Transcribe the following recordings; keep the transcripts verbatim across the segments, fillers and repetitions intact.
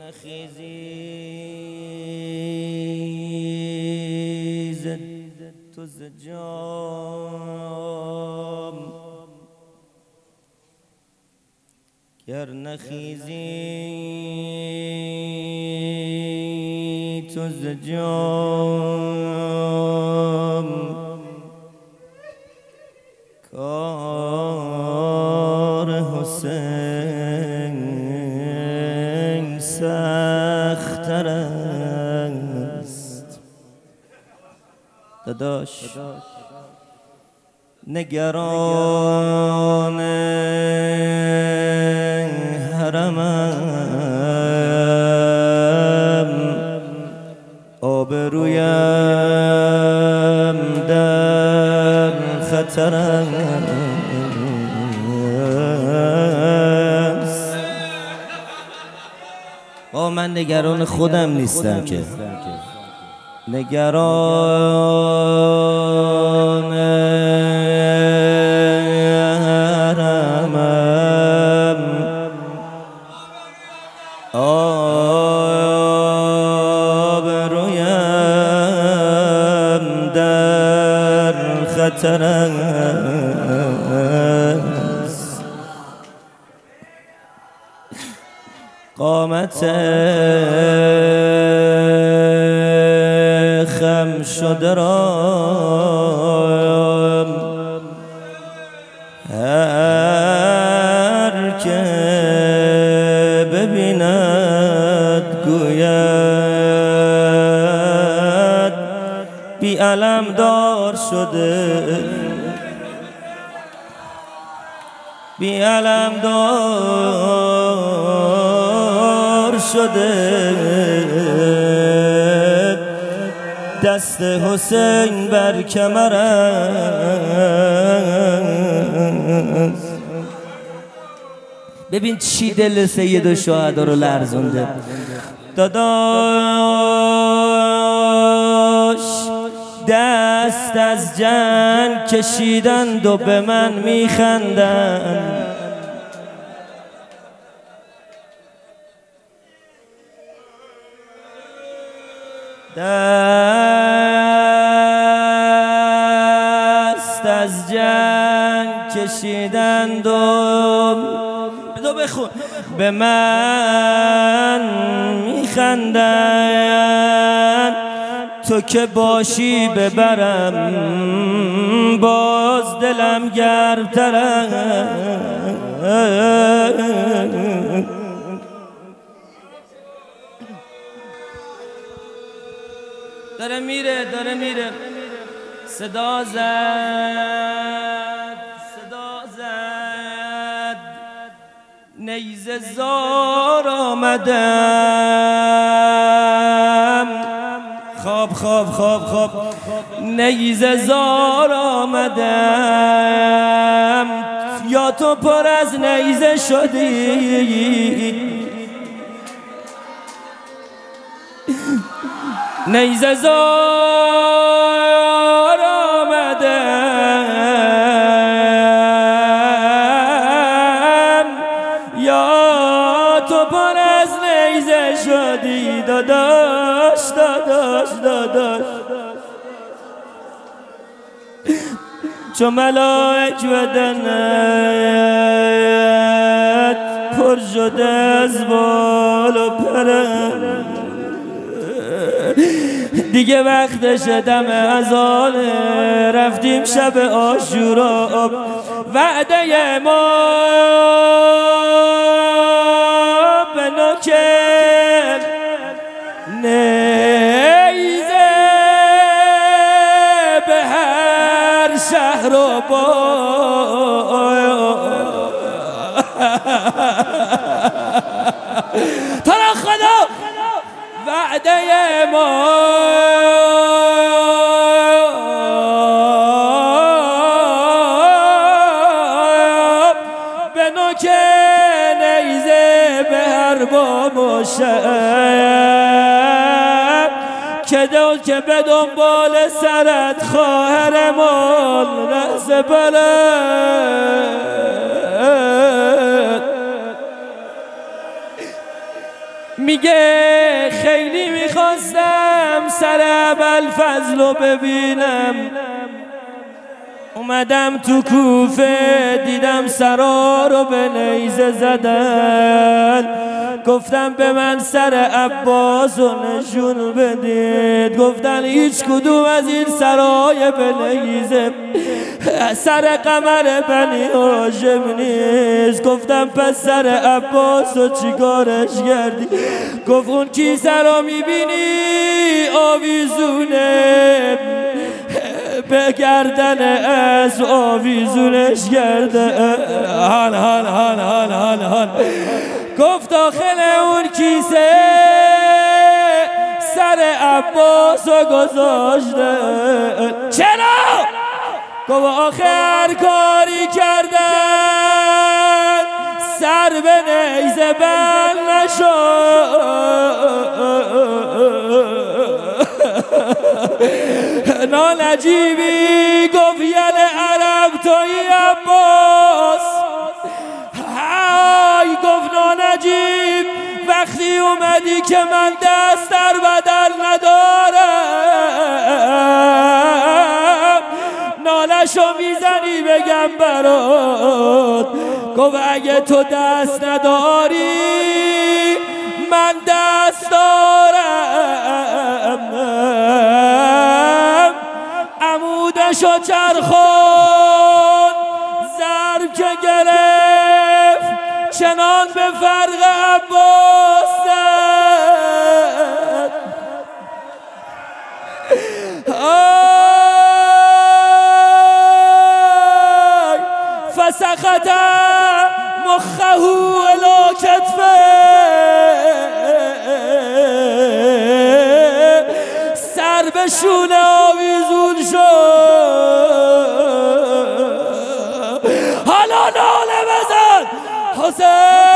نخیزی زد تو ز جام گر نخیزی تو ز جام کار حسین سخت‌تر است داداش نگران حرمم آبرویم در خطر است. آه من نگران خودم نیستم که، نگران حرمم آبرویم در خطر است. قامت خم شده را هر که ببیند گوید بی علم دار شده، بی علم دار شده. دست حسین بر کمر است. ببین چی دل سید و شهدا رو لرزونده. داداش دست از جنگ کشیدند و به من میخندند، دست از جنگ کشیدند و بدو بخون به من میخندند. تو که باشی ببرم باز دلم گرم‌تر است. داره میره داره میره صدا زد صدا زد نیزه زار آمدم. خواب خواب خواب خواب نیزه زار آمدم. یا تو پر از نیزه شدی نیزه زار آمدم، یا تو پر از نیزه شدی. داداش داداش داداش چو ملائک بدنت پر شده از بال و پرم. دیگه وقتش دم اذانه رفتیم شب عاشورا. وعده ما به نوک نیزه به هر شهر و با تو را خدا وعده ما به نوک نیزه به هر بام و شب که دل که به دنبال سرت خواهرمان رهز بلد. میگه خیلی میخواستم سر ابوالفضل رو ببینم، اومدم تو کوفه دیدم سرا رو به نیزه زدن، گفتم به من سر عباس رو نشون بدید، گفتن هیچ کدوم از این سرای به نیزه سر قمر بنی هاشم نیست. گفتم پس سر عباس رو چیکارش کردی؟ گفت اون کیسه رو میبینی آویزونه به گردن از آویزونش کرده. هان هان هان هان هان هان گفت داخل اون کیسه سر عباس رو گذاشته. چرا؟ گفت آخر کاری کردن سر به نیزه بند نشد. نانجیبی گفت یعنی عرب توی عباس. های گفت نانجیب وقتی اومدی که من دست در بدل ندارم نالشو میزنی بگم برات. گفت اگه تو دست نداری من دست دارم. عمودشو چرخون ضرب که گرفت چنان به فرق عباس زد. آی فسخت مخه الی کتفه سر به شونه آویزون شد. حالا ناله بزن حسین.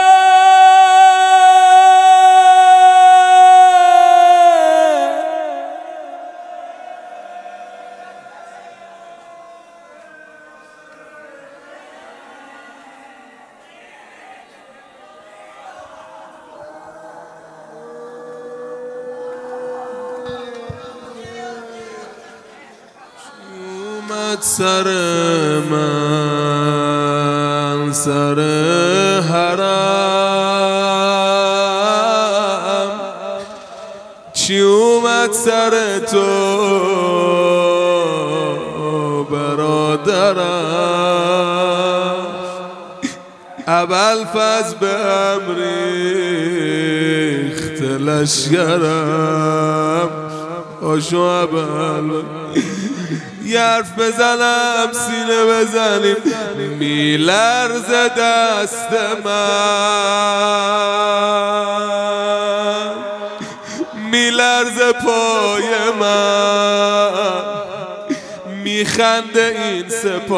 اومد سر من سر حرم، چی اومد سر تو برادرم؟ ابوالفضل به هم ریخت لشکرم. آشو ابوالفضل یه حرف بزنم سینه بزنیم میلرز دست من، میلرز پای من، میخنده این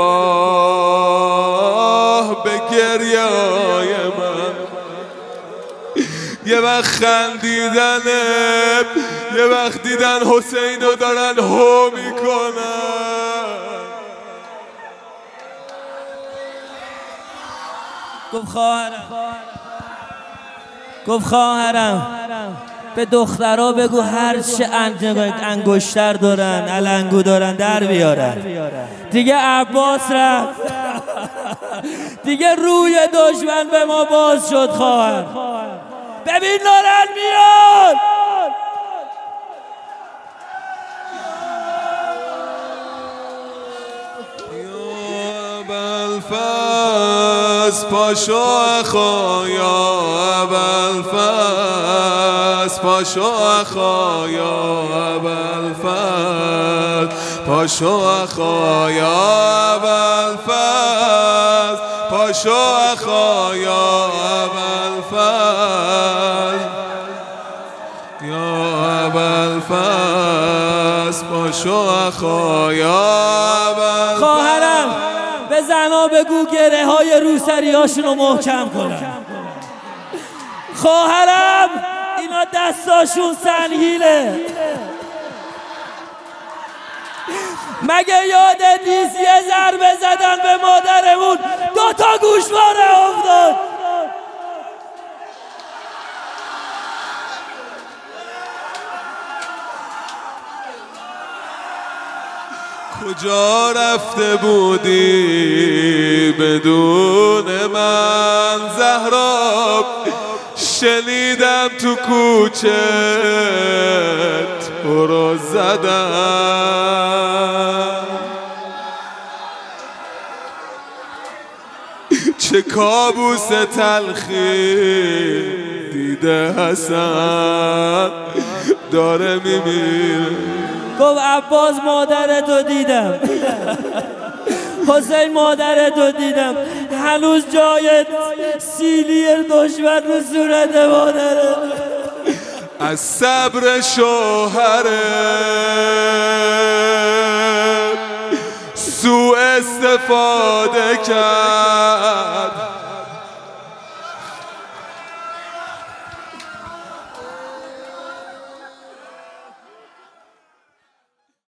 سپاه به گریه های من. یه وقت خندیدنه یه وقت دیدن حسین رو دارن هو میکنن. گفت خواهرم گفت خواهرم به دخترها بگو هر چه انگشتر دارن علنگو دارن در بیارن. دیگه عباس رفت دیگه روی دشمن به ما باز شد. خواهر ببین دارن میان. ابوالفضل پاشو اخا یا ابوالفضل پاشو اخا یا ابوالفضل پاشو اخا یا ابوالفضل پاشو اخا یا ابوالفضل یا ابوالفضل پاشو اخا یا ابوالفضل. خواهرم به زنا بگو گره های روسری هاشون رو محکم کنن. خواهرم اینا دستاشون سنگیله. مگه یادت نیست یه ضربه زدن به مادرمون دوتا گوشواره افتاد؟ کجا رفته بودی بدون من زهرا؟ شنیدم تو کوچه تو رو زدم. چه کابوس تلخی دیده حسن داره میمیره. گفت عباس مادرتو دیدم، حسین مادرتو دیدم، هنوز جای سیلی دشمن رو صورت مادره. از صبر شوهره سوء استفاده کرد،